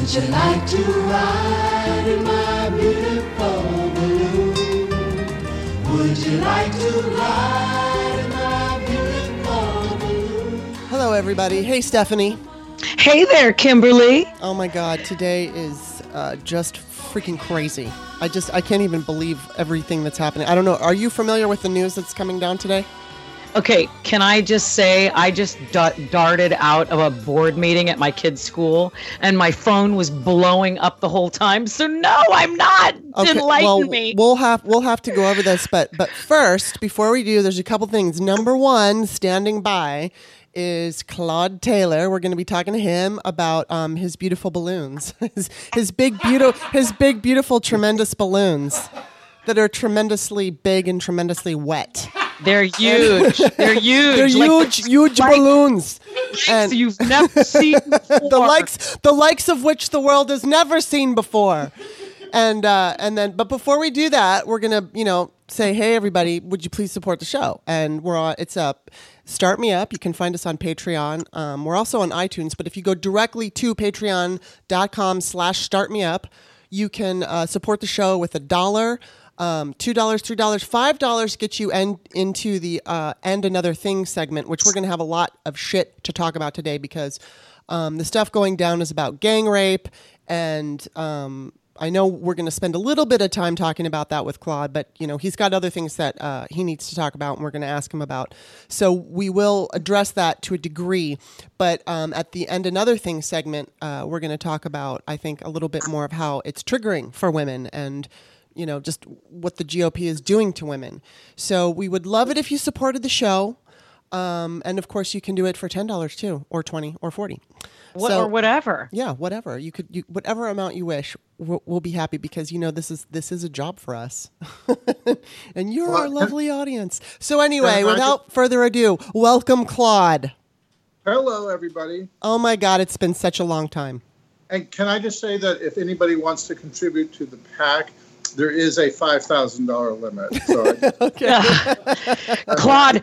Would you like to ride in my beautiful balloon? Would you like to ride in my beautiful balloon? Hello, everybody. Hey, Stephanie. Hey there, Kimberly. Oh my God, today is just freaking crazy. I can't even believe everything that's happening. I don't know. Are you familiar with the news that's coming down today? Okay, can I just say I just darted out of a board meeting at my kid's school and my phone was blowing up the whole time. So no, I'm not. Okay, Enlighten me. We'll have to go over this, but first, before we do, there's a couple things. Number one, standing by is Claude Taylor. We're going to be talking to him about his beautiful balloons, his big beautiful tremendous balloons that are tremendously big and tremendously wet. They're huge. They're huge. They're huge balloons. And you've never seen before. the likes of which the world has never seen before. But before we do that, we're gonna, say, hey everybody, would you please support the show? And it's up. Start Me Up. You can find us on Patreon. We're also on iTunes, but if you go directly to patreon.com/startmeup, you can support the show with $1, $2, $3, $5 gets you into the And Another Thing segment, which we're going to have a lot of shit to talk about today because the stuff going down is about gang rape, and I know we're going to spend a little bit of time talking about that with Claude, but he's got other things that he needs to talk about, and we're going to ask him about. So we will address that to a degree, but at the And Another Thing segment, we're going to talk about, I think, a little bit more of how it's triggering for women and just what the GOP is doing to women. So we would love it if you supported the show. And of course you can do it for $10 too, or $20 or $40. Or whatever. Yeah, whatever. You whatever amount you wish, we'll be happy because this is a job for us. And you're our lovely audience. So anyway, without further ado, welcome Claude. Hello everybody. Oh my God, it's been such a long time. And can I just say that if anybody wants to contribute to the PAC, there is a $5,000 limit. So okay. Claude,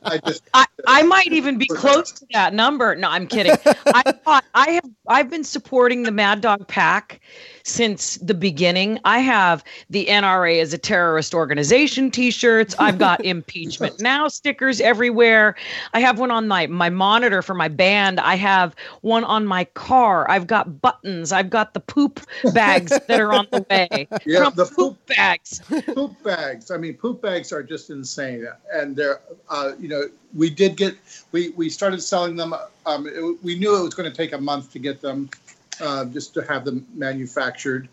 I might even be close to that number. No, I'm kidding. I've been supporting the Mad Dog PAC since the beginning. I have the NRA as a terrorist organization T-shirts. I've got Impeachment Now stickers everywhere. I have one on my monitor for my band. I have one on my car. I've got buttons. I've got the poop bags that are on the way. Yeah, the poop bags. Poop bags. I mean, poop bags are just insane. And they're, we started selling them. We knew it was going to take a month to get them. Just to have them manufactured,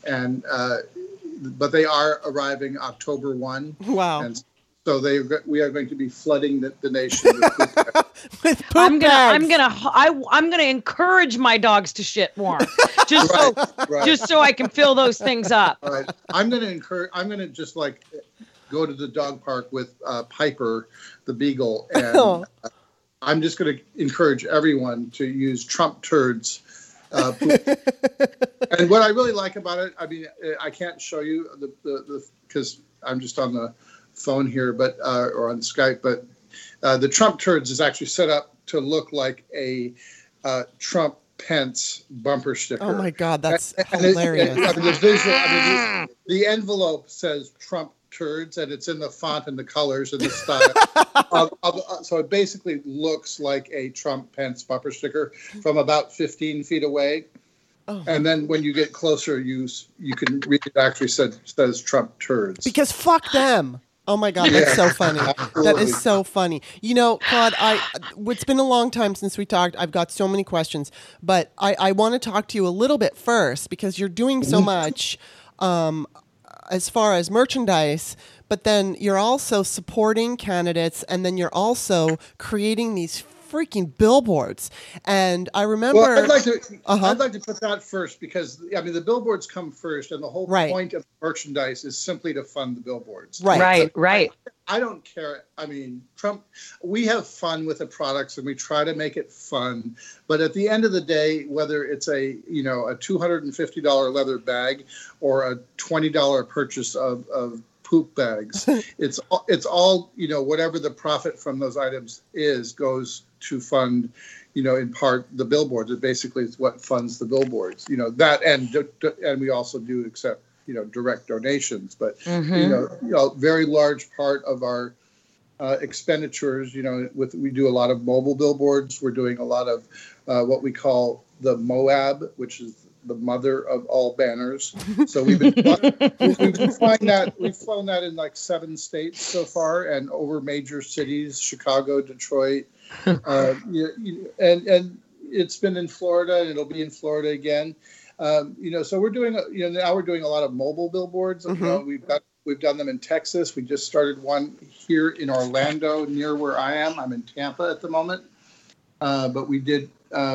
but they are arriving October 1. Wow! And so we are going to be flooding the nation with poop bags. With poop bags. I'm gonna encourage my dogs to shit more, just so I can fill those things up. All right. I'm gonna just go to the dog park with Piper, the beagle, and I'm just gonna encourage everyone to use Trump turds. And what I really like about it, I mean, I can't show you the because I'm just on the phone here, but or on Skype. But the Trump turds is actually set up to look like a Trump Pence bumper sticker. Oh my God, that's hilarious! The envelope says Trump turds, and it's in the font and the colors and the style. So it basically looks like a Trump Pence bumper sticker from about 15 feet away. Oh. And then when you get closer, you can read it actually says Trump turds. Because fuck them. Oh my God, that's so funny. Absolutely. That is so funny. Claude, it's been a long time since we talked. I've got so many questions, but I want to talk to you a little bit first because you're doing so much as far as merchandise, but then you're also supporting candidates, and then you're also creating these freaking billboards. And I remember... Well, I'd like to put that first because, the billboards come first, and the whole point of merchandise is simply to fund the billboards. Right. I don't care. I mean, Trump, we have fun with the products and we try to make it fun. But at the end of the day, whether it's a $250 leather bag or a $20 purchase of poop bags. It's all, you know, whatever the profit from those items goes to fund, you know, in part the billboards. It basically is what funds the billboards. You know, that and we also do accept, you know, direct donations, but you know, very large part of our expenditures, you know, we do a lot of mobile billboards. We're doing a lot of what we call the MOAB, which is the mother of all banners. So we've flown that in like 7 states so far, and over major cities, Chicago, Detroit, and it's been in Florida, and it'll be in Florida again. You know, so we're doing, you know, now we're doing a lot of mobile billboards. You know, we've done them in Texas. We just started one here in Orlando, near where I am. I'm in Tampa at the moment, but we did.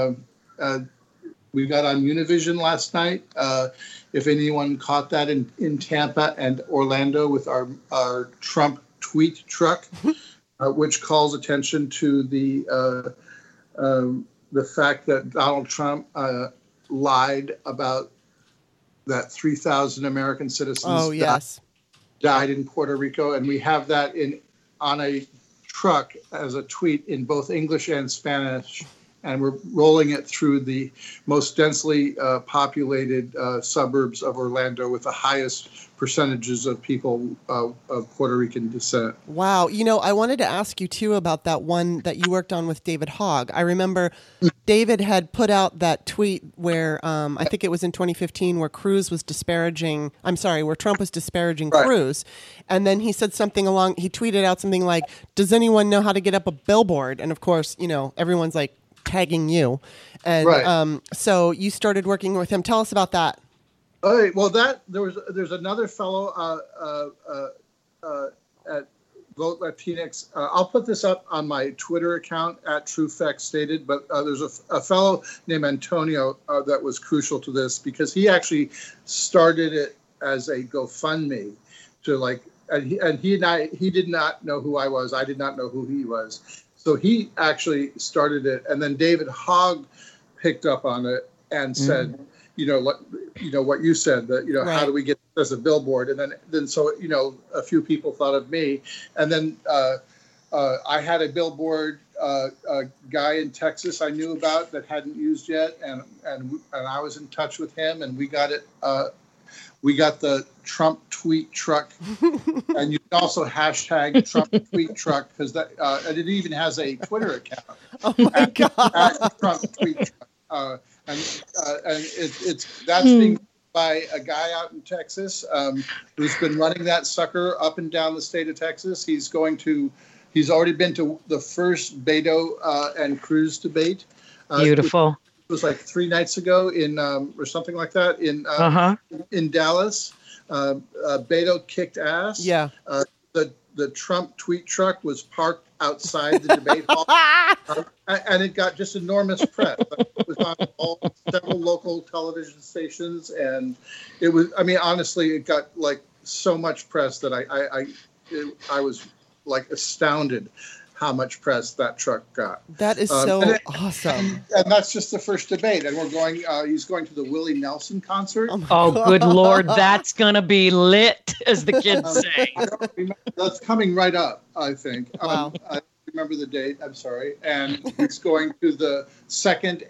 We got on Univision last night. If anyone caught that in Tampa and Orlando with our Trump tweet truck, which calls attention to the fact that Donald Trump lied about that 3,000 American citizens died in Puerto Rico, and we have that on a truck as a tweet in both English and Spanish. And we're rolling it through the most densely populated suburbs of Orlando with the highest percentages of people of Puerto Rican descent. Wow. You know, I wanted to ask you, too, about that one that you worked on with David Hogg. I remember David had put out that tweet where I think it was in 2015 where Trump was disparaging Cruz. And then he said something he tweeted out something like, does anyone know how to get up a billboard? And of course, you know, everyone's like, tagging you, and so you started working with him. Tell us about that. All right. Well, there's another fellow at Vote Latinx. I'll put this up on my Twitter account at TrueFactsStated. But there's a fellow named Antonio that was crucial to this because he actually started it as a GoFundMe to like, and he did not know who I was. I did not know who he was. So he actually started it, and then David Hogg picked up on it and said, you know what you said, that, you know, how do we get this as a billboard? And then so, you know, a few people thought of me, and then I had a billboard a guy in Texas I knew about that hadn't used yet, and I was in touch with him, and we got it. We got the Trump tweet truck, and you can also hashtag Trump tweet truck because and it even has a Twitter account. Oh my God! At Trump tweet truck, and that's being done by a guy out in Texas who's been running that sucker up and down the state of Texas. He's already been to the first Beto and Cruz debate. Beautiful. It was like 3 nights ago or something like that in Dallas. Beto kicked ass. Yeah. The Trump tweet truck was parked outside the debate hall, and it got just enormous press. It was on several local television stations, and it was. I mean, honestly, it got like so much press that I was like astounded how much press that truck got. That is so awesome. And that's just the first debate. And we're going, he's going to the Willie Nelson concert. Oh good Lord, that's going to be lit, as the kids say. That's coming right up, I think. Wow. I remember the date, I'm sorry. And he's going to the second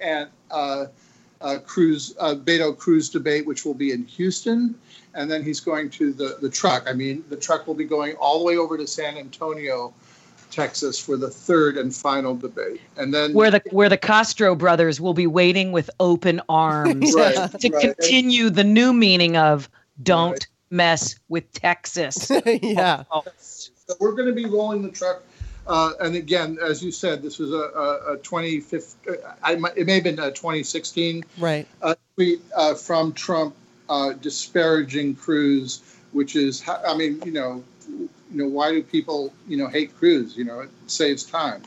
Beto Cruz debate, which will be in Houston. And then he's going to the truck. I mean, the truck will be going all the way over to San Antonio, Texas, for the third and final debate, and then where the Castro brothers will be waiting with open arms to continue the new meaning of "Don't mess with Texas." Yeah, so we're going to be rolling the truck, and again, as you said, this was a 2015. It may have been a 2016 tweet from Trump disparaging Cruz, which is, I mean, you know, why do people, hate Cruz? It saves time.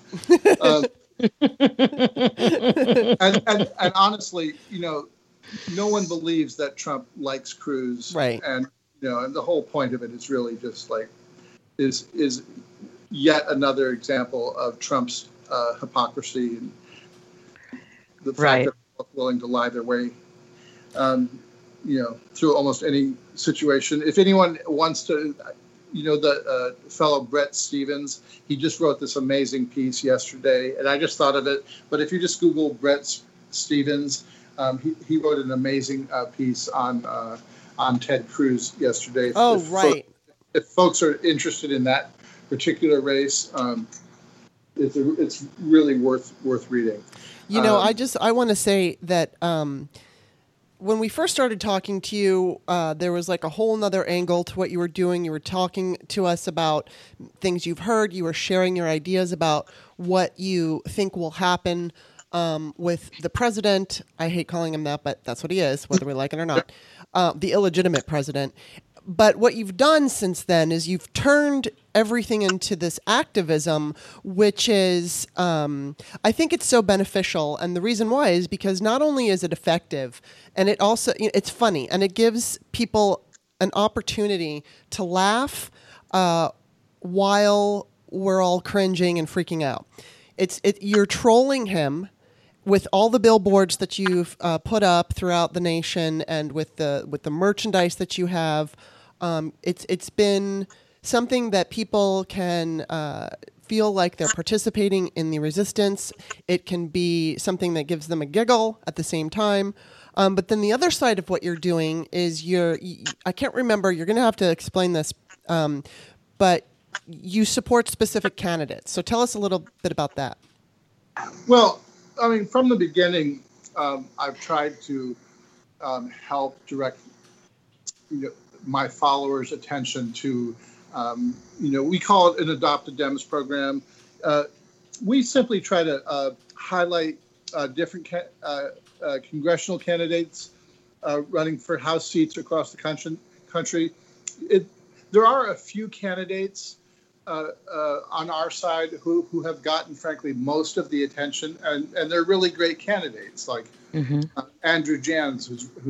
And honestly, no one believes that Trump likes Cruz. Right. And, and the whole point of it is really just like, is yet another example of Trump's hypocrisy and the fact that they're willing to lie their way, through almost any situation. If anyone wants to the fellow Brett Stevens, he just wrote this amazing piece yesterday, and I just thought of it. But if you just Google Brett Stevens, he wrote an amazing piece on Ted Cruz yesterday. Oh, right. If folks are interested in that particular race, it's really worth reading. I want to say that when we first started talking to you, there was like a whole nother angle to what you were doing. You were talking to us about things you've heard. You were sharing your ideas about what you think will happen with the president. I hate calling him that, but that's what he is, whether we like it or not. The illegitimate president. But what you've done since then is you've turned everything into this activism, which is, I think it's so beneficial. And the reason why is because not only is it effective, and it also, it's funny, and it gives people an opportunity to laugh while we're all cringing and freaking out. You're trolling him with all the billboards that you've put up throughout the nation, and with the merchandise that you have. It's been something that people can feel like they're participating in the resistance. It can be something that gives them a giggle at the same time. But then the other side of what you're doing is I can't remember, you're going to have to explain this, but you support specific candidates. So tell us a little bit about that. Well, I mean, from the beginning, I've tried to help direct my followers' attention to, we call it an Adopt a Dems program. We simply try to highlight different congressional candidates running for House seats across the country. There are a few candidates on our side who have gotten, frankly, most of the attention, and they're really great candidates, like Andrew Jans,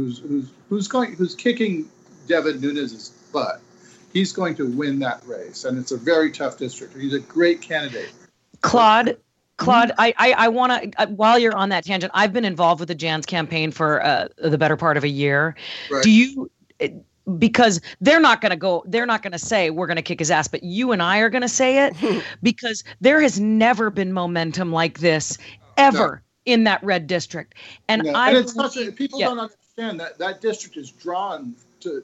who's kicking Devin Nunes' butt. He's going to win that race, and it's a very tough district. He's a great candidate. Claude, I want to, while you're on that tangent, I've been involved with the Jans campaign for the better part of a year. Right. Do you, because they're not going to say we're going to kick his ass, but you and I are going to say it because there has never been momentum like this ever in that red district. And people don't understand that district is drawn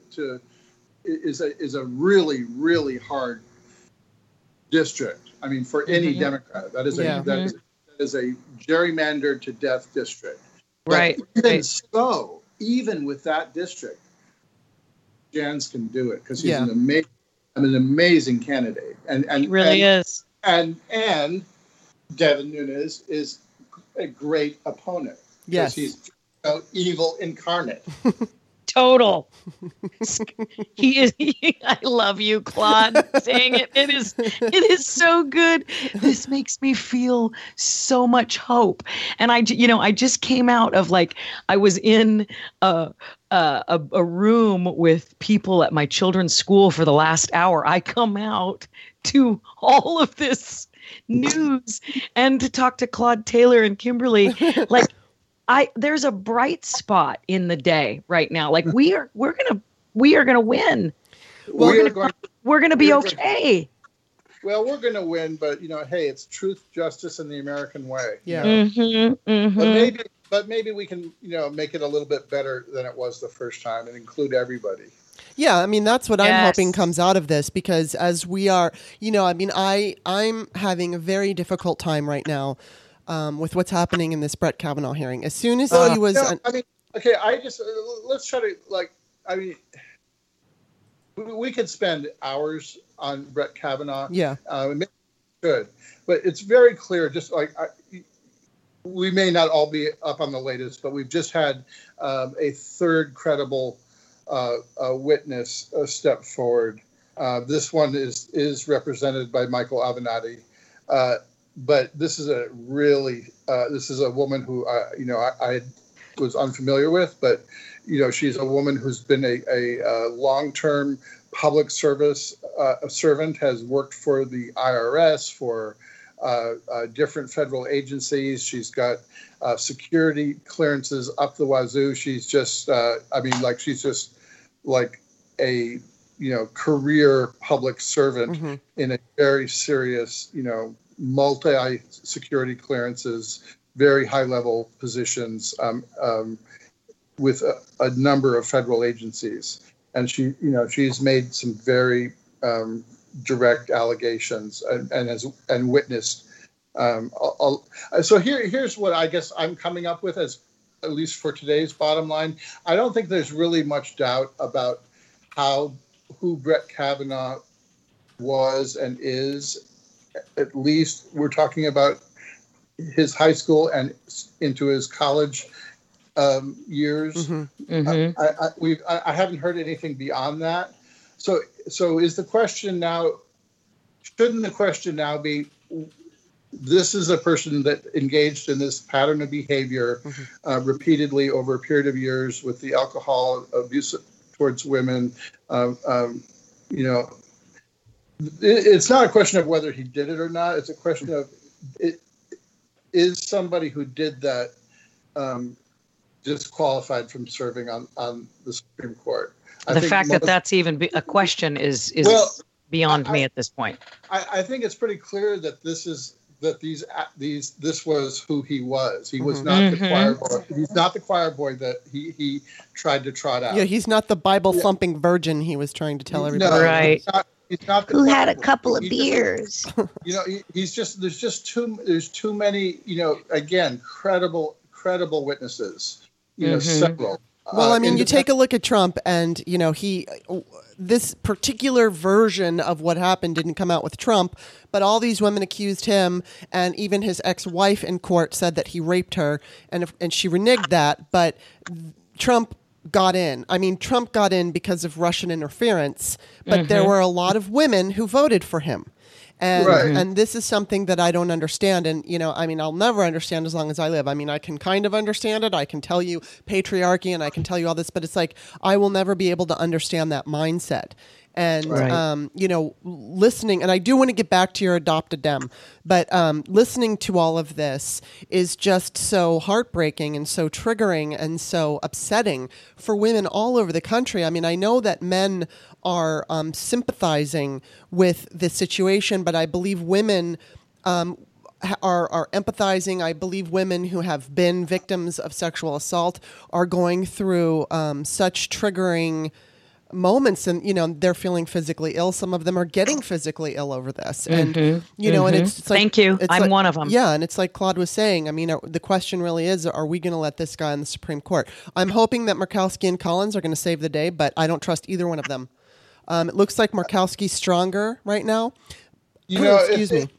is a really, really hard district. I mean, for any Democrat, that is a gerrymandered to death district. Right. But even with that district, Jans can do it because he's an amazing candidate, and he really is. And Devin Nunes is a great opponent. Yes, he's evil incarnate. Total. He is. I love you, Claude, saying it. It is so good. This makes me feel so much hope. And I just came out of I was in a room with people at my children's school for the last hour. I come out to all of this news and to talk to Claude Taylor and Kimberly, there's a bright spot in the day right now. We're gonna win. We're gonna be okay. Well, we're gonna win, but hey, it's truth, justice, and the American way. Yeah. But maybe we can make it a little bit better than it was the first time and include everybody. Yeah, I mean, that's what I'm hoping comes out of this, because as we are, I'm having a very difficult time right now. With what's happening in this Brett Kavanaugh hearing. As soon as he was... let's try to, we could spend hours on Brett Kavanaugh. Yeah. Maybe we could. But it's very clear, we may not all be up on the latest, but we've just had a third credible witness step forward. This one is represented by Michael Avenatti. But this is a woman who, I was unfamiliar with, but, she's a woman who's been a long-term public service servant, has worked for the IRS, for different federal agencies. She's got security clearances up the wazoo. She's just, she's just like a career public servant in a very serious, multi-security clearances, very high-level positions with a number of federal agencies. And she's made some very direct allegations and witnessed. So here's what I guess I'm coming up with, as at least for today's bottom line. I don't think there's really much doubt about who Brett Kavanaugh was and is. At least we're talking about his high school and into his college years. I haven't heard anything beyond that. So is the question now? Shouldn't the question now be? This is a person that engaged in this pattern of behavior repeatedly over a period of years with the alcohol abuse towards women. It's not a question of whether he did it or not. It's a question of is somebody who did that disqualified from serving on the Supreme Court. The fact that that's even a question is beyond me at this point. I think it's pretty clear that this was who he was. He was not the choir boy. He's not the choir boy that he tried to trot out. Yeah, he's not the Bible thumping virgin he was trying to tell everybody. No, right. He's not who had a couple of beers. There's too many, again, credible witnesses, several. Well, I mean, you take a look at Trump and, this particular version of what happened didn't come out with Trump, but all these women accused him, and even his ex-wife in court said that he raped her, and she reneged that, but Trump got in. I mean, Trump got in because of Russian interference, but there were a lot of women who voted for him. And this is something that I don't understand. And, I'll never understand as long as I live. I mean, I can kind of understand it. I can tell you patriarchy and I can tell you all this, but it's like, I will never be able to understand that mindset. And, listening, and I do want to get back to your adopted dem, but listening to all of this is just so heartbreaking and so triggering and so upsetting for women all over the country. I mean, I know that men are sympathizing with this situation, but I believe women are empathizing. I believe women who have been victims of sexual assault are going through such triggering moments, and they're feeling physically ill. Some of them are getting physically ill over this, and and it's like, thank you. I'm one of them. Yeah, and it's like Claude was saying. I mean, the question really is: are we going to let this guy in the Supreme Court? I'm hoping that Murkowski and Collins are going to save the day, but I don't trust either one of them. It looks like Murkowski's stronger right now. Excuse me.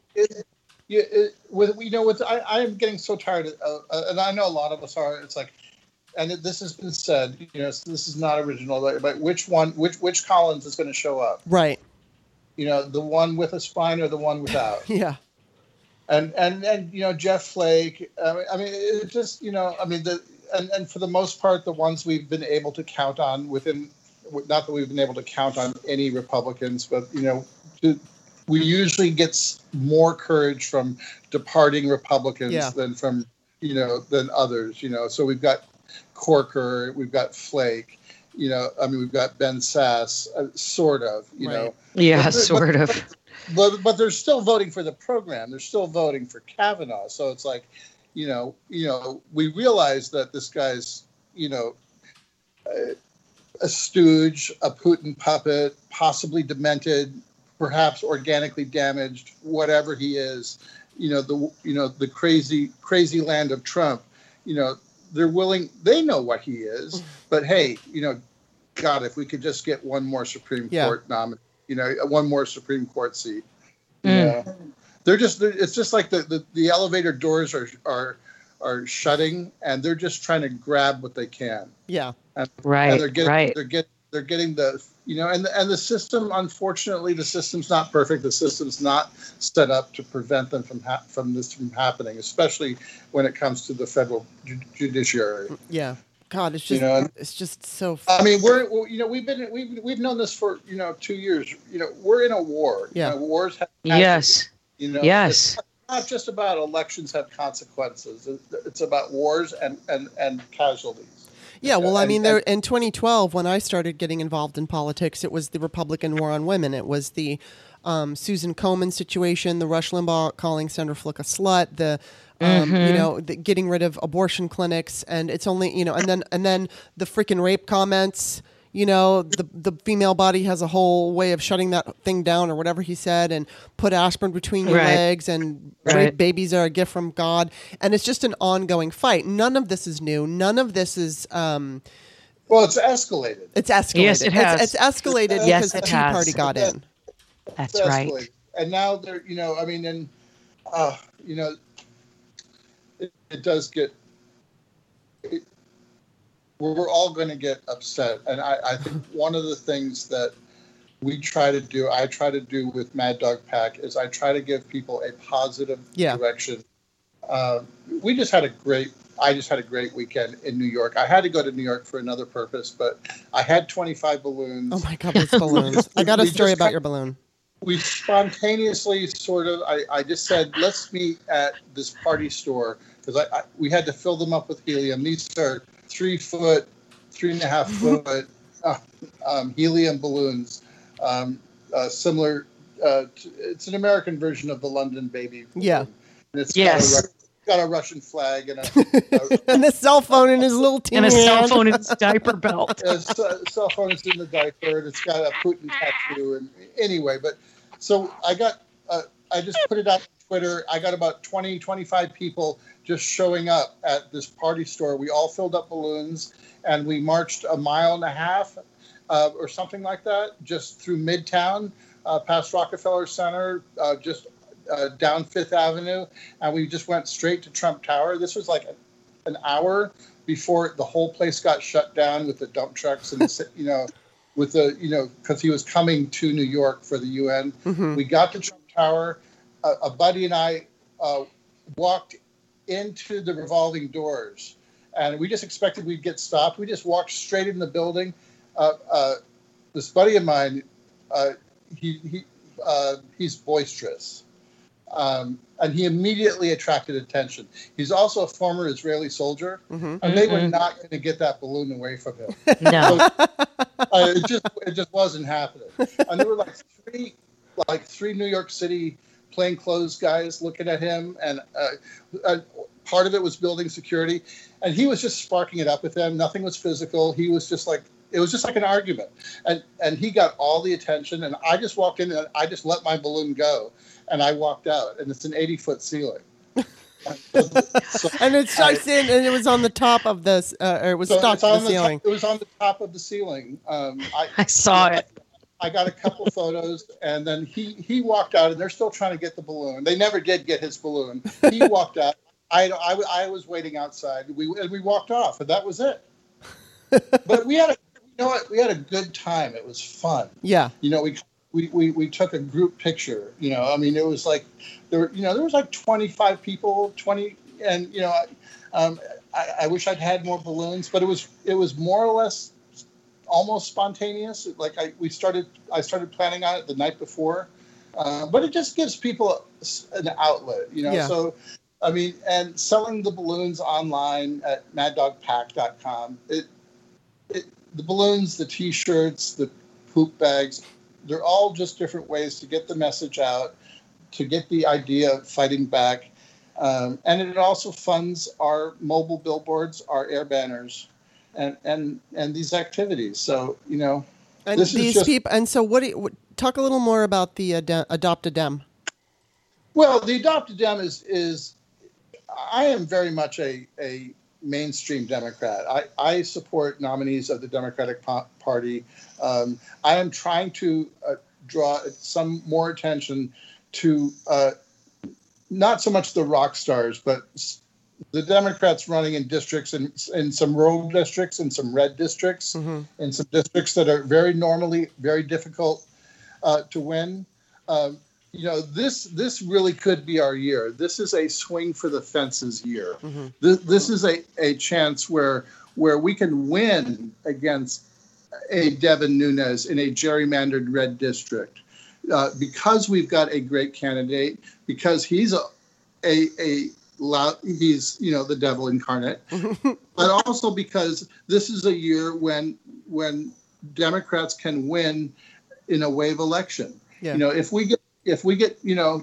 I am getting so tired, and I know a lot of us are. It's like. And this has been said, this is not original, but which Collins is going to show up? Right. The one with a spine or the one without? Yeah. And Jeff Flake. I mean, it just, and for the most part, the ones we've been able to count on not that we've been able to count on any Republicans, but, we usually get more courage from departing Republicans than from, than others, So we've got Corker, we've got Flake, we've got Ben Sass, sort of, Yeah, sort of. But they're still voting for the program. They're still voting for Kavanaugh. So it's like, we realize that this guy's, a stooge, a Putin puppet, possibly demented, perhaps organically damaged, whatever he is, the crazy land of Trump, they know what he is, but hey, God, if we could just get one more Supreme Court nominee, one more Supreme Court seat, it's just like the elevator doors are shutting and they're just trying to grab what they can. Yeah. And they're getting the, and the system, unfortunately, the system's not perfect. The system's not set up to prevent them from this from happening, especially when it comes to the federal judiciary. Yeah. God, it's just it's just so. I mean, we've known this for 2 years. We're in a war. Yeah. Wars have yes. It's not just about elections have consequences. It's about wars and casualties. Yeah, well, I mean, there in 2012, when I started getting involved in politics, it was the Republican war on women. It was the Susan Komen situation, the Rush Limbaugh calling Sandra Fluke a slut, the getting rid of abortion clinics, and it's only and then the freaking rape comments. The female body has a whole way of shutting that thing down, or whatever he said, and put aspirin between your legs, and rape babies are a gift from God, and it's just an ongoing fight. None of this is new. None of this is. Well, it's escalated. It's escalated. Yes, it has. It's escalated because the Tea Party got in. That's right. And now they're, it does get. We're all going to get upset. And I think one of the things that I try to do with Mad Dog Pack is I try to give people a positive direction. I just had a great weekend in New York. I had to go to New York for another purpose, but I had 25 balloons. Oh my God, those balloons. I got a story about your balloon. We spontaneously I just said, let's meet at this party store, because we had to fill them up with helium. These are 3.5 foot helium balloons, similar. It's an American version of the London Baby balloon. Yeah. And it's got a Russian flag and and the cell phone in his little teeny and a hand. cell phone in his diaper belt. Cell phone is in the diaper, and it's got a Putin tattoo. And anyway, but so I just put it out on Twitter. I got about 20, 25 people just showing up at this party store. We all filled up balloons, and we marched 1.5 miles or something like that, just through Midtown, past Rockefeller Center, just down Fifth Avenue, and we just went straight to Trump Tower. This was like an hour before the whole place got shut down with the dump trucks and because he was coming to New York for the UN. Mm-hmm. We got to Trump Tower. A buddy and I walked into the revolving doors, and we just expected we'd get stopped. We just walked straight in the building. This buddy of mine, he's boisterous. And he immediately attracted attention. He's also a former Israeli soldier, and they were not going to get that balloon away from him. No, so, it just wasn't happening. And there were like three New York City plainclothes guys looking at him, and part of it was building security, and he was just sparking it up with them. Nothing was physical. He was just like. It was just like an argument, and he got all the attention, and I just walked in and I just let my balloon go, and I walked out, and it's an 80-foot ceiling. And it strikes in, and it was on the top of this, or it was stuck to the ceiling. It was on the top of the ceiling. I saw it. I got a couple photos, and then he walked out, and they're still trying to get the balloon. They never did get his balloon. He walked out. I was waiting outside. We walked off, and that was it. But we had a good time. It was fun. Yeah. We took a group picture. It was like there was like 25 people, 20, and I wish I'd had more balloons, but it was more or less almost spontaneous. Like I started planning on it the night before, but it just gives people an outlet. Yeah. So. And selling the balloons online at maddogpack.com. The balloons, the T-shirts, the poop bags, they're all just different ways to get the message out, to get the idea of fighting back. And it also funds our mobile billboards, our air banners, and these activities. So, And this these is just, people. And so, talk a little more about the Adopt a Dem. Well, the Adopt a Dem is I am very much a mainstream Democrat. I support nominees of the Democratic Party. I am trying to draw some more attention to not so much the rock stars, but the Democrats running in districts, in some rural districts, in some red districts, in some districts that are normally very difficult to win. This really could be our year. This is a swing for the fences year. This is a chance where we can win against a Devin Nunes in a gerrymandered red district because we've got a great candidate, because he's a he's the devil incarnate, but also because this is a year when Democrats can win in a wave election. Yeah. If we get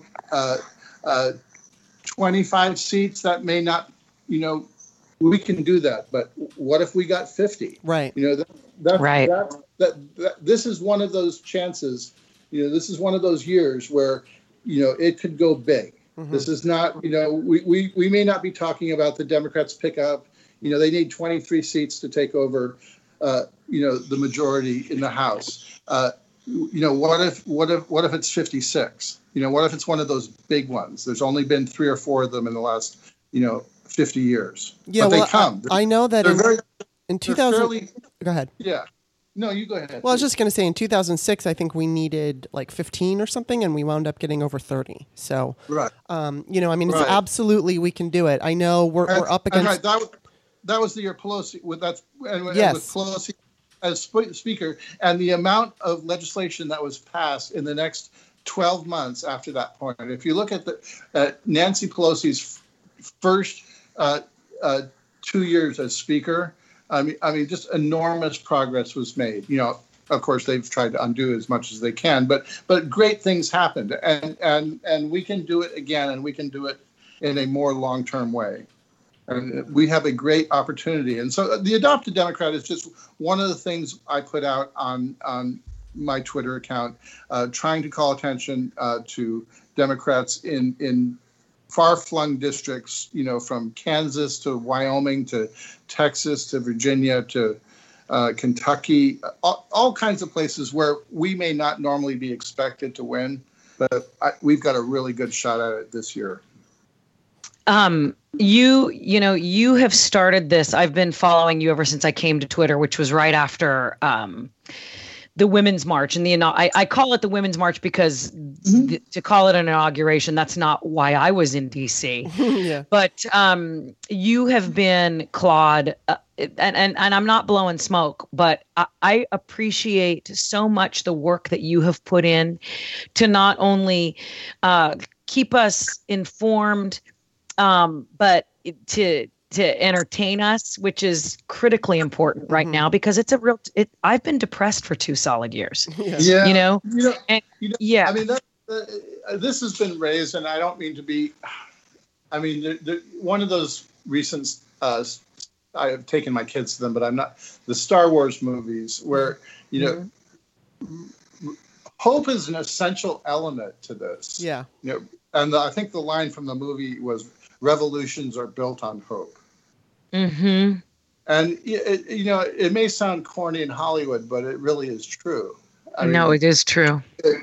25 seats, that may not, we can do that. But what if we got 50? Right. Right. This is one of those chances. This is one of those years where, it could go big. Mm-hmm. This is not, we may not be talking about the Democrats pick up. They need 23 seats to take over, the majority in the House. What if it's 56? What if it's one of those big ones? There's only been 3 or 4 of them in the last, 50 years. Yeah, but they come. I know that in 2000. Go ahead. Yeah. No, you go ahead. Well, I was just going to say in 2006, I think we needed like 15 or something, and we wound up getting over 30. So, right. It's absolutely we can do it. I know we're up against. Right. That was the year Pelosi with yes. with Pelosi as speaker, and the amount of legislation that was passed in the next 12 months after that point. If you look at Nancy Pelosi's first 2 years as speaker, I mean, just enormous progress was made. Of course, they've tried to undo as much as they can, but great things happened, and we can do it again, and we can do it in a more long-term way. And we have a great opportunity. And so the Adopt a Democrat is just one of the things I put out on my Twitter account, trying to call attention to Democrats in far-flung districts, from Kansas to Wyoming to Texas to Virginia to Kentucky, all kinds of places where we may not normally be expected to win, but we've got a really good shot at it this year. You have started this. I've been following you ever since I came to Twitter, which was right after the Women's March. And I call it the Women's March because to call it an inauguration, that's not why I was in D.C. Yeah. But you have been, Claude, and I'm not blowing smoke, but I appreciate so much the work that you have put in to not only keep us informed, but to entertain us, which is critically important right now, because it's I've been depressed for 2 solid years. Yeah. Yeah. I mean, this has been raised, and I don't mean to be. I mean, one of those recent. I have taken my kids to them, but I'm not. The Star Wars movies, where hope is an essential element to this. Yeah. And I think the line from the movie was, "Revolutions are built on hope." Mm-hmm. And it may sound corny in Hollywood, but it really is true. It is true.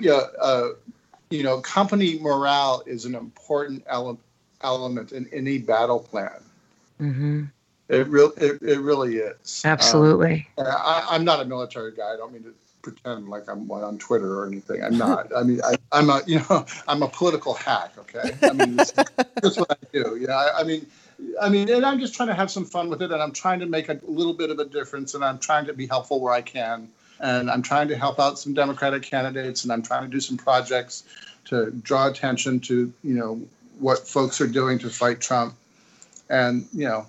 Company morale is an important element in any battle plan. Mm-hmm. It really is. Absolutely. I'm not a military guy. I don't mean to pretend like I'm on Twitter or anything. I'm not. I mean, I'm a political hack. Okay. I mean, that's what I do. I mean, and I'm just trying to have some fun with it, and I'm trying to make a little bit of a difference, and I'm trying to be helpful where I can, and I'm trying to help out some Democratic candidates, and I'm trying to do some projects to draw attention to, what folks are doing to fight Trump, and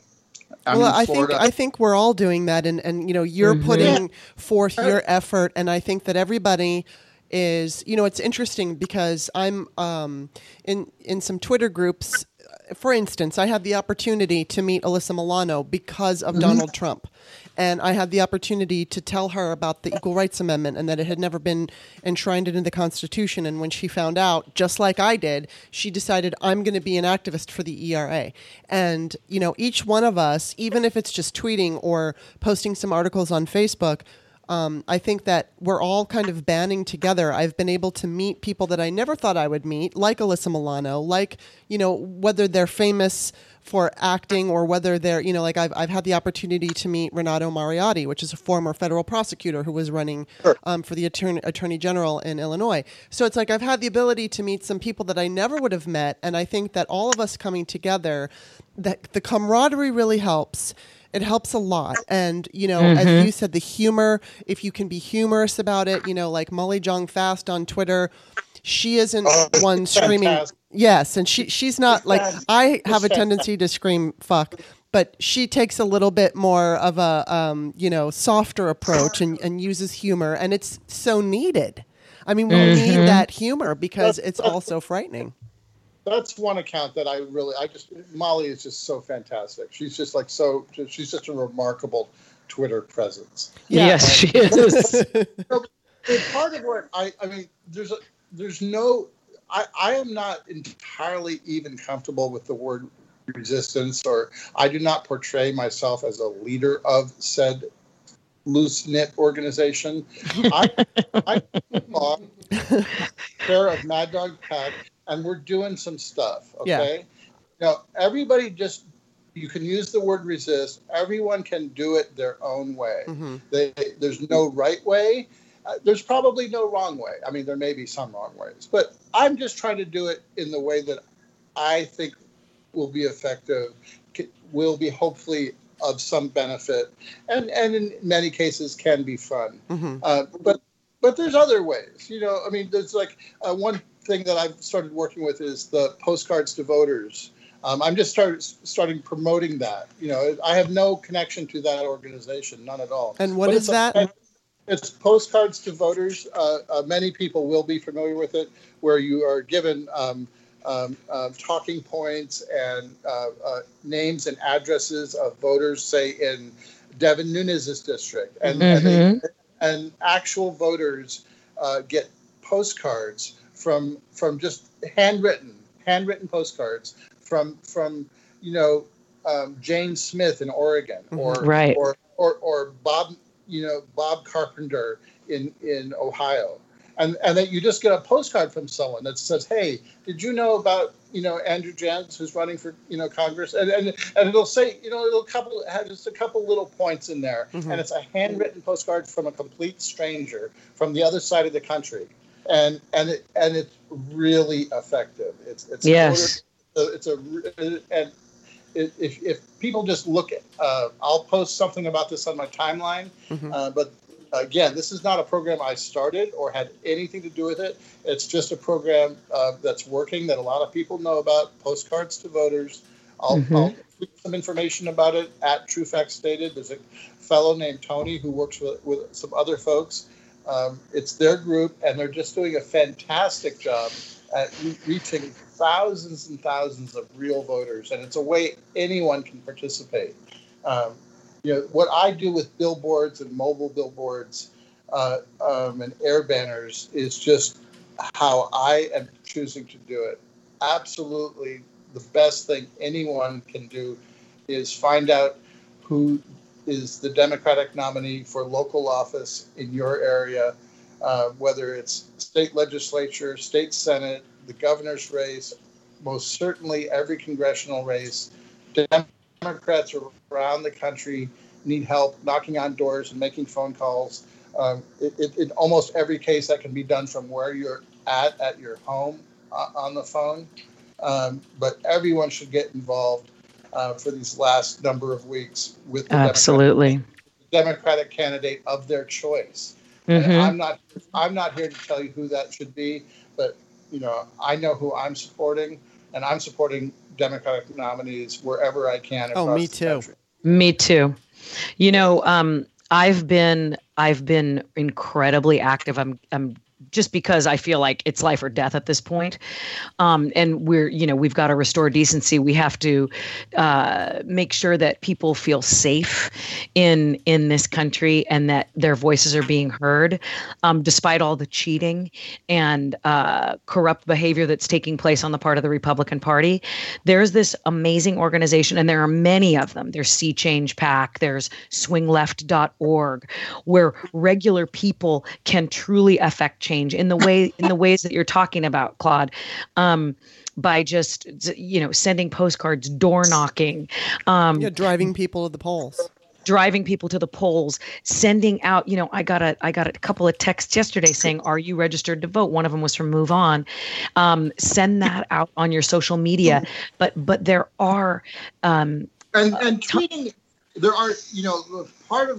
I think we're all doing that, and you're putting forth your effort, and I think that everybody is, it's interesting because I'm in some Twitter groups. For instance, I had the opportunity to meet Alyssa Milano because of Donald Trump. And I had the opportunity to tell her about the Equal Rights Amendment and that it had never been enshrined into the Constitution. And when she found out, just like I did, she decided, I'm going to be an activist for the ERA. And, each one of us, even if it's just tweeting or posting some articles on Facebook, I think that we're all kind of banding together. I've been able to meet people that I never thought I would meet, like Alyssa Milano, like, whether they're famous for acting or whether they're, I've had the opportunity to meet Renato Mariotti, which is a former federal prosecutor who was running for the attorney general in Illinois. So it's like I've had the ability to meet some people that I never would have met. And I think that all of us coming together, that the camaraderie really helps. It helps a lot. And, as you said, the humor, if you can be humorous about it, like Molly Jong Fast on Twitter, she isn't one screaming. Yes, and she's not like I have a tendency to scream fuck, but she takes a little bit more of a softer approach and uses humor, and it's so needed. I mean, we need that humor because it's also frightening. That's one account that Molly is just so fantastic. She's just like she's just a remarkable Twitter presence. Yeah. Yes, she is. Part of what I mean, I am not entirely even comfortable with the word resistance, or I do not portray myself as a leader of said loose-knit organization. I belong pair of Mad Dog Pack, and we're doing some stuff, okay? Yeah. Now, everybody you can use the word resist. Everyone can do it their own way. Mm-hmm. There's no right way. There's probably no wrong way. I mean, there may be some wrong ways, but I'm just trying to do it in the way that I think will be effective, will be hopefully of some benefit, and in many cases can be fun. Mm-hmm. But there's other ways. I mean, there's like one thing that I've started working with is the Postcards to Voters. I'm just starting promoting that. I have no connection to that organization, none at all. And what is that? It's Postcards to Voters. Many people will be familiar with it, where you are given talking points and names and addresses of voters, say in Devin Nunes's district, and actual voters get postcards from just handwritten postcards from Jane Smith in Oregon, or Bob Carpenter in Ohio. And that you just get a postcard from someone that says, "Hey, did you know about Andrew Jantz, who's running for Congress?" And it'll say it'll have just a couple little points in there, and it's a handwritten postcard from a complete stranger from the other side of the country, and it's really effective. It's yes. If people just look at, I'll post something about this on my timeline, but. Again, this is not a program I started or had anything to do with it. It's just a program that's working that a lot of people know about, Postcards to Voters. I'll tweet some information about it at True Facts Stated. There's a fellow named Tony who works with some other folks. It's their group, and they're just doing a fantastic job at reaching thousands and thousands of real voters, and it's a way anyone can participate. What I do with billboards and mobile billboards and air banners is just how I am choosing to do it. Absolutely, the best thing anyone can do is find out who is the Democratic nominee for local office in your area, whether it's state legislature, state senate, the governor's race, most certainly every congressional race. Democrats around the country need help knocking on doors and making phone calls. In almost every case, that can be done from where you're at your home on the phone. But everyone should get involved for these last number of weeks with the Democratic candidate of their choice. And I'm not here to tell you who that should be, but I know who I'm supporting, and I'm supporting Democratic nominees wherever I can across me the too. country. Me too. I've been incredibly active. I'm just because I feel like it's life or death at this point. And we've got to restore decency. We have to make sure that people feel safe in this country and that their voices are being heard, despite all the cheating and corrupt behavior that's taking place on the part of the Republican Party. There's this amazing organization, and there are many of them. There's Sea Change PAC, there's swingleft.org, where regular people can truly affect change in the ways that you're talking about, Claude, by just sending postcards, door knocking, driving people to the polls, sending out, I got a couple of texts yesterday saying, "Are you registered to vote?" One of them was from Move On. Send that out on your social media. But there are and tweeting. There are part of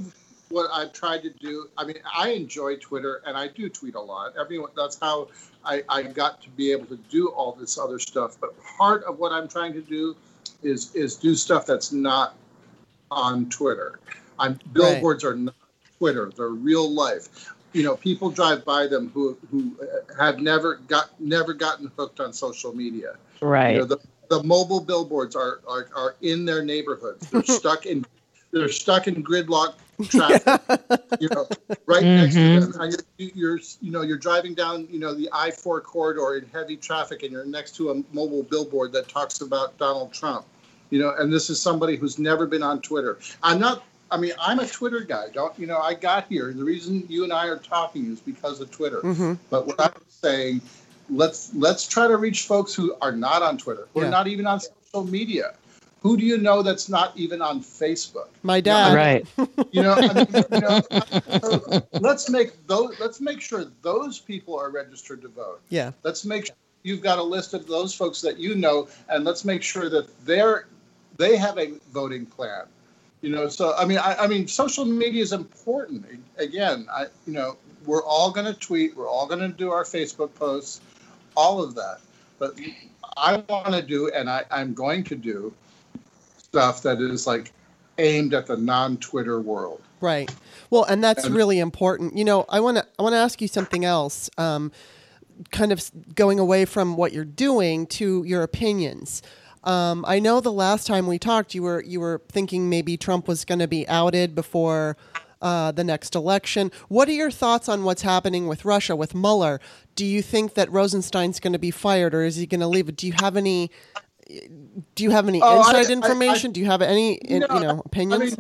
what I've tried to do. I mean, I enjoy Twitter, and I do tweet a lot. Everyone, that's how I got to be able to do all this other stuff. But part of what I'm trying to do is do stuff that's not on Twitter. Billboards are not Twitter; they're real life. You know, people drive by them who have never gotten hooked on social media. Right. You know, the mobile billboards are in their neighborhoods. They're stuck in gridlock traffic. You know, right next to them. And you're driving down the I-4 corridor in heavy traffic, and you're next to a mobile billboard that talks about Donald Trump. You know, and this is somebody who's never been on Twitter. I'm a Twitter guy. I got here. The reason you and I are talking is because of Twitter. But what I'm saying, let's try to reach folks who are not on Twitter, who are not even on social media. Who do you know that's not even on Facebook? My dad. Right. Let's make sure those people are registered to vote. Yeah. Let's make sure you've got a list of those folks that you know, and let's make sure that they have a voting plan. You know, so I mean, social media is important. Again, we're all going to tweet, we're all going to do our Facebook posts, all of that. But I want to do, and I'm going to do stuff that is like aimed at the non-Twitter world. Right. Well, and that's really important. You know, I want to ask you something else. Kind of going away from what you're doing to your opinions. I know the last time we talked, you were thinking maybe Trump was going to be outed before the next election. What are your thoughts on what's happening with Russia, with Mueller? Do you think that Rosenstein's going to be fired, or is he going to leave it? Do you have any inside information? Do you have any opinions?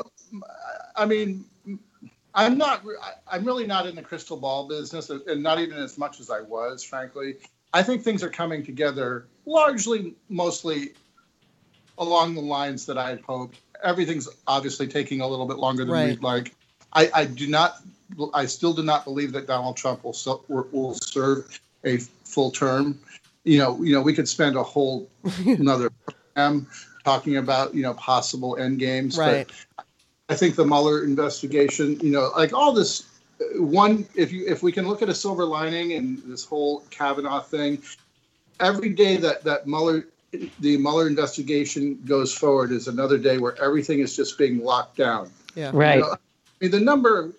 I'm really not in the crystal ball business, and not even as much as I was, frankly. I think things are coming together mostly along the lines that I had hoped. Everything's obviously taking a little bit longer than we'd like. I still do not believe that Donald Trump will serve a full term. You know, we could spend a whole another program talking about possible end games. Right. But I think the Mueller investigation, like all this. If we can look at a silver lining in this whole Kavanaugh thing, every day that the Mueller investigation goes forward is another day where everything is just being locked down. Yeah. Right. The number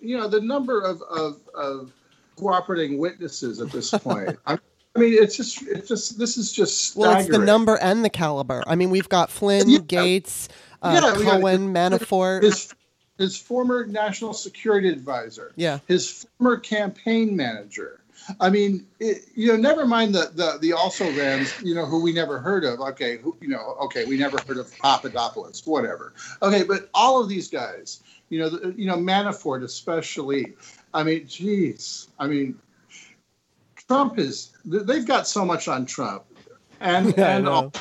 of cooperating witnesses at this point. This is just staggering. Well, it's the number and the caliber. I mean, we've got Flynn, Gates, Cohen, Manafort. His former national security advisor, his former campaign manager. I mean, never mind the also-rans, who we never heard of. We never heard of Papadopoulos, whatever. Okay, but all of these guys, Manafort especially. I mean, geez. I mean, Trump they've got so much on Trump, and all.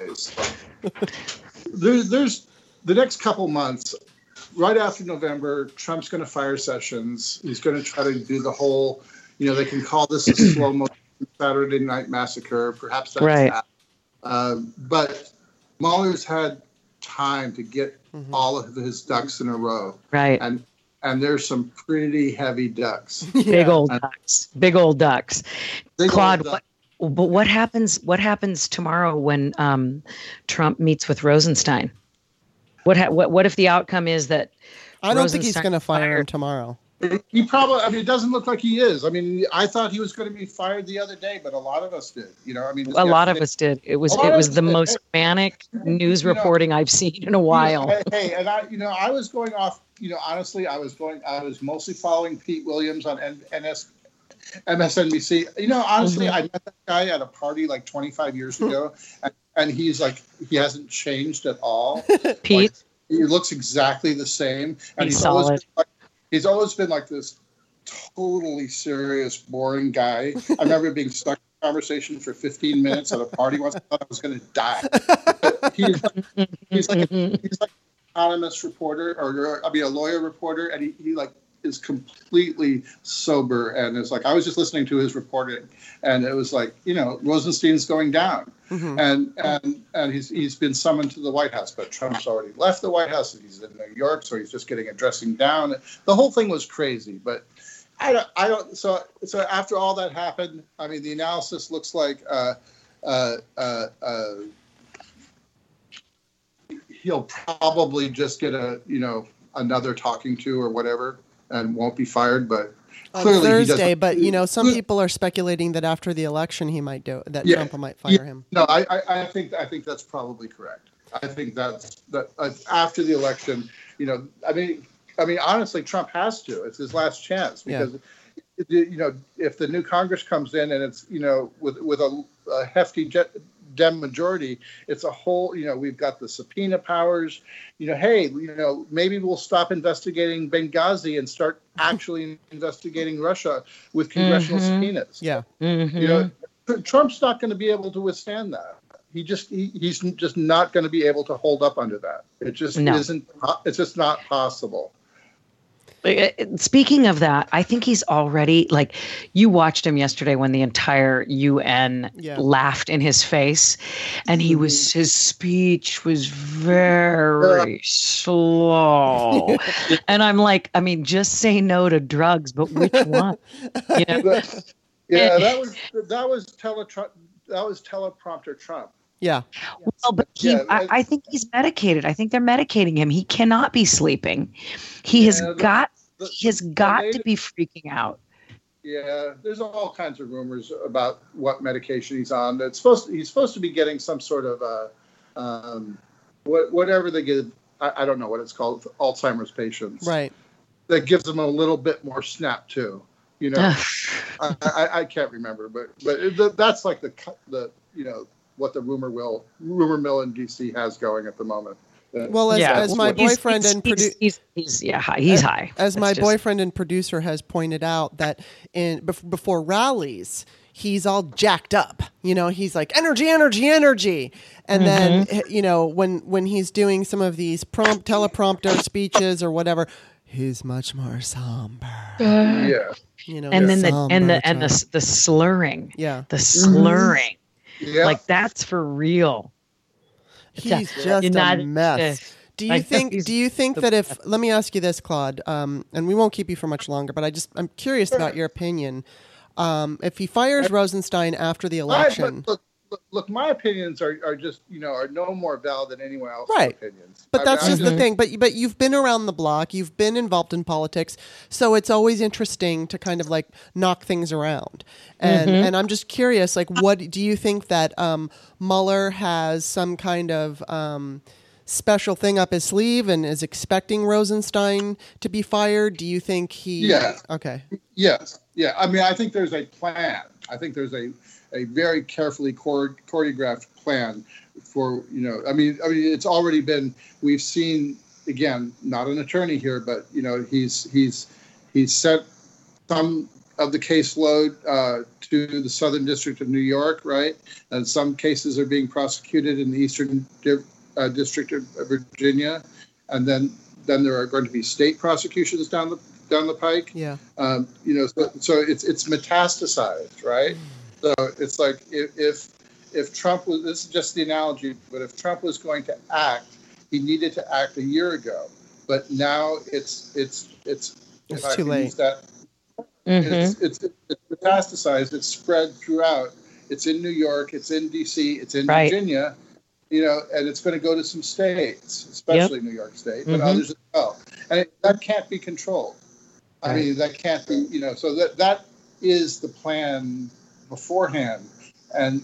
There's the next couple months. Right after November, Trump's going to fire Sessions. He's going to try to do the whole, they can call this a slow motion Saturday Night Massacre. Perhaps that's that. But Mueller's had time to get all of his ducks in a row. Right. And there's some pretty heavy ducks. Big old ducks. Claude, what happens tomorrow when Trump meets with Rosenstein? What if the outcome is that I don't think he's going to fire him tomorrow. He probably. It doesn't look like he is. I thought he was going to be fired the other day, but a lot of us did. A lot of us did. It was the most manic news reporting I've seen in a while. Hey, and I was going off. Honestly, I was mostly following Pete Williams on MSNBC. Honestly, I met that guy at a party like 25 years ago, and he's like, he hasn't changed at all. Pete, he looks exactly the same, and he's solid. He's always been like this totally serious, boring guy. I remember being stuck in a conversation for 15 minutes at a party once. I thought I was going to die. He's like an anonymous reporter, a lawyer reporter, and he like is completely sober, and it's like I was just listening to his reporting, and it was like, Rosenstein's going down, and he's been summoned to the White House, but Trump's already left the White House, and he's in New York, so he's just getting a dressing down. The whole thing was crazy, but I don't. So after all that happened, I mean, the analysis looks like he'll probably just get another talking to or whatever, and won't be fired. But on clearly Thursday, but some people are speculating that after the election he might Trump might fire him. No, I think that's probably correct. I think that after the election, I mean, honestly, Trump has to. It's his last chance because, if the new Congress comes in and it's with a hefty Dem majority, it's a whole. We've got the subpoena powers. Maybe we'll stop investigating Benghazi and start actually investigating Russia with congressional subpoenas. Yeah. Trump's not going to be able to withstand that. He's just not going to be able to hold up under that. It just isn't. It's just not possible. Speaking of that, I think he's already you watched him yesterday when the entire UN laughed in his face, and his speech was very slow. And I'm like, I mean, just say no to drugs, but which one? That was teleprompter Trump. Yeah. Well, but I think he's medicated. I think they're medicating him. He cannot be sleeping. He has got to be freaking out. Yeah, there's all kinds of rumors about what medication he's on. He's supposed to be getting some sort of whatever they give. I don't know what it's called. Alzheimer's patients. Right. That gives them a little bit more snap too. I can't remember, but that's like the what the rumor mill in DC has going at the moment. Well, as my boyfriend and producer, he's high. As my boyfriend and producer has pointed out, that before rallies, he's all jacked up. He's like energy, and then when he's doing some of these teleprompter speaking or whatever, he's much more somber. And then the slurring. Yeah, the slurring. Yeah. That's for real. He's just a mess. Do you think that if, let me ask you this, Claude, and we won't keep you for much longer, but I'm curious about your opinion. If he fires Rosenstein after the election. Look, my opinions are just, are no more valid than anyone else's opinions. But that's just the thing. But you've been around the block. You've been involved in politics. So it's always interesting to kind of knock things around. And I'm just curious, what do you think that Mueller has some kind of special thing up his sleeve and is expecting Rosenstein to be fired? Do you think he... Yeah. Okay. Yes. Yeah. I mean, I think there's a plan. I think there's a very carefully choreographed plan for, it's already been, we've seen, again, not an attorney here, but, he's sent some of the caseload to the Southern District of New York, right? And some cases are being prosecuted in the Eastern District of Virginia. And then there are going to be state prosecutions down the pike. Yeah. So it's metastasized, right? So it's like if Trump was, this is just the analogy, but if Trump was going to act, he needed to act a year ago. But now it's too late. It's metastasized. It's spread throughout. It's in New York. It's in D.C. It's in Virginia. And it's going to go to some states, especially New York State, but others as well. And that can't be controlled. I mean, that can't be. So that is the plan beforehand. And,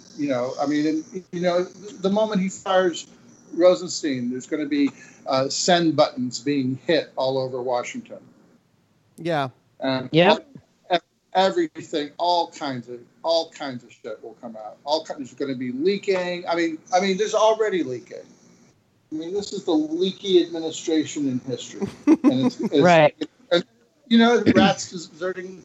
the moment he fires Rosenstein, there's going to be send buttons being hit all over Washington. Yeah. Everything, all kinds of shit will come out. There's going to be leaking. I mean, there's already leaking. I mean, this is the leaky administration in history. And it's right. And, rats deserting,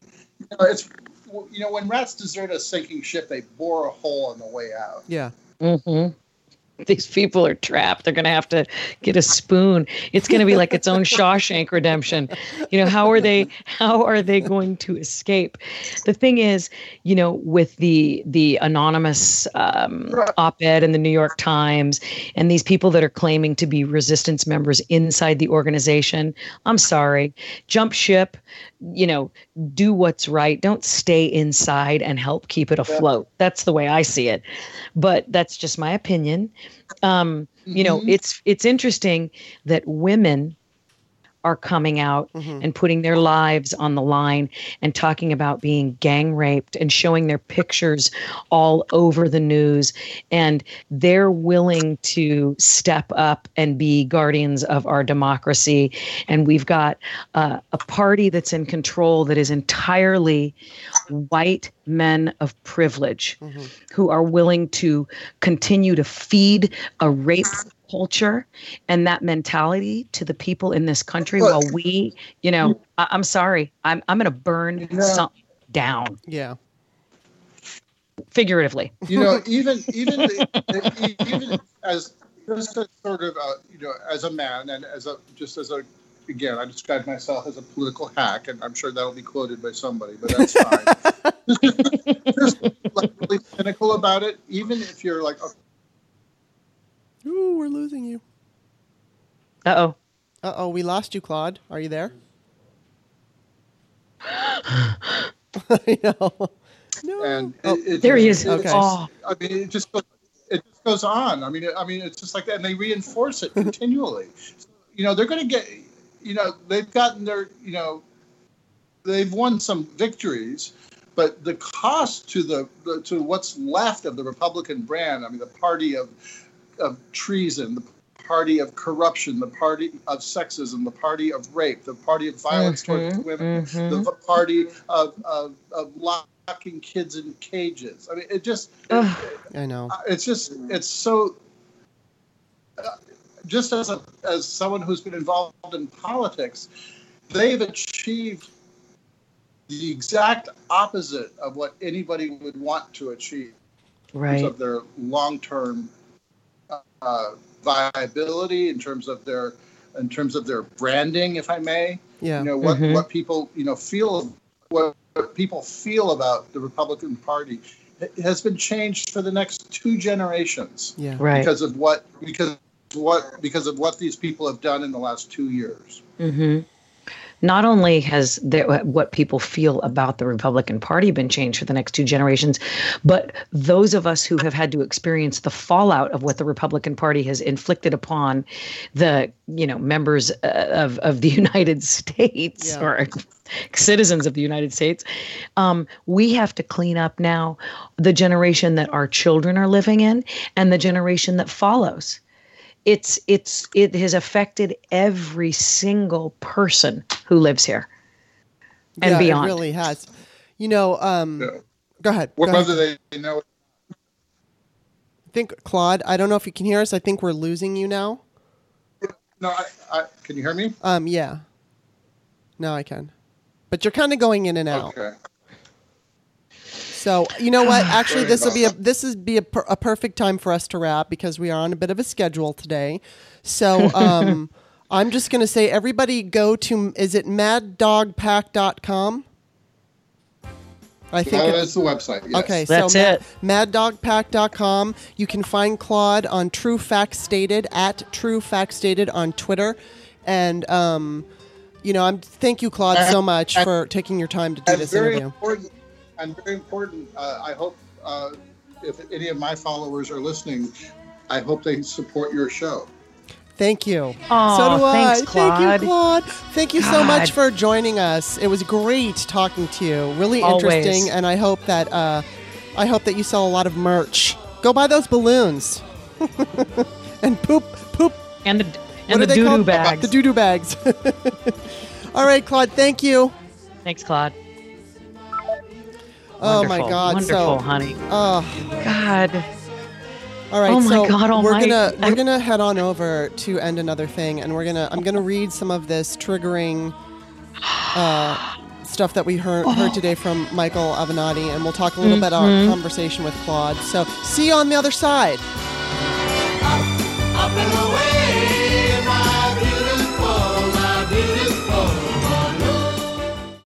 when rats desert a sinking ship, they bore a hole on the way out. Yeah. Mm-hmm. These people are trapped. They're going to have to get a spoon. It's going to be like its own Shawshank Redemption. How are they going to escape? The thing is, with the anonymous op-ed in the New York Times and these people that are claiming to be resistance members inside the organization, I'm sorry, jump ship, do what's right. Don't stay inside and help keep it afloat. That's the way I see it. But that's just my opinion. It's interesting that women are coming out and putting their lives on the line and talking about being gang raped and showing their pictures all over the news. And they're willing to step up and be guardians of our democracy. And we've got a party that's in control that is entirely white men of privilege who are willing to continue to feed a rape culture and that mentality to the people in this country while we, I'm sorry, I'm going to burn something down. Yeah. Figuratively. Even as just a sort of, as a man and again, I describe myself as a political hack, and I'm sure that'll be quoted by somebody, but that's fine. just really cynical about it, even if you're like, ooh, we're losing you. Uh-oh, we lost you, Claude. Are you there? I know. No. And there he is. Okay. I mean, it just goes on. I mean, it's just like that, and they reinforce it continually. So, they're going to get. They've gotten their. They've won some victories, but the cost to to what's left of the Republican brand. I mean, the party of treason, the party of corruption, the party of sexism, the party of rape, the party of violence towards women, the party of locking kids in cages. I mean, it just. I know. It's so. Just as someone who's been involved in politics, they've achieved the exact opposite of what anybody would want to achieve. Right. In terms of their long-term viability, in terms of their branding, if I may. Yeah. What people feel, what people feel about the Republican Party has been changed for the next 2 generations. Yeah. Right. Because of what these people have done in the last 2 years. Mm-hmm. Not only has what people feel about the Republican Party been changed for the next 2 generations, but those of us who have had to experience the fallout of what the Republican Party has inflicted upon the, members of the United States or citizens of the United States, we have to clean up now the generation that our children are living in and the generation that follows. It has affected every single person who lives here and beyond. It really has. Go ahead. Whether they know. I think, Claude, I don't know if you can hear us. I think we're losing you now. No, can you hear me? Yeah. Now I can. But you're kind of going in and out. Okay. So, you know what? Actually, this would be a perfect time for us to wrap because we are on a bit of a schedule today. So, I'm just going to say, everybody go to, is it maddogpack.com? I think that's the website. Yes. Okay, that's it. maddogpack.com. You can find Claude on True Facts Stated at True Facts Stated on Twitter, and thank you, Claude, so much for taking your time to do this interview. Very important. I hope if any of my followers are listening, I hope they support your show. Thank you. Aww, so do thanks, I. Claude. Thank you, Claude. Thank you so much for joining us. It was great talking to you. Really interesting, and I hope that you sell a lot of merch. Go buy those balloons and poop, and the doo-doo bags. The doo-doo bags. All right, Claude. Thank you. Thanks, Claude. Oh my God! Wonderful, honey. Oh God! All right, oh my God! We're gonna head on over to End Another Thing, and I'm gonna read some of this triggering stuff that we heard today from Michael Avenatti, and we'll talk a little bit about our conversation with Claude. So see you on the other side. and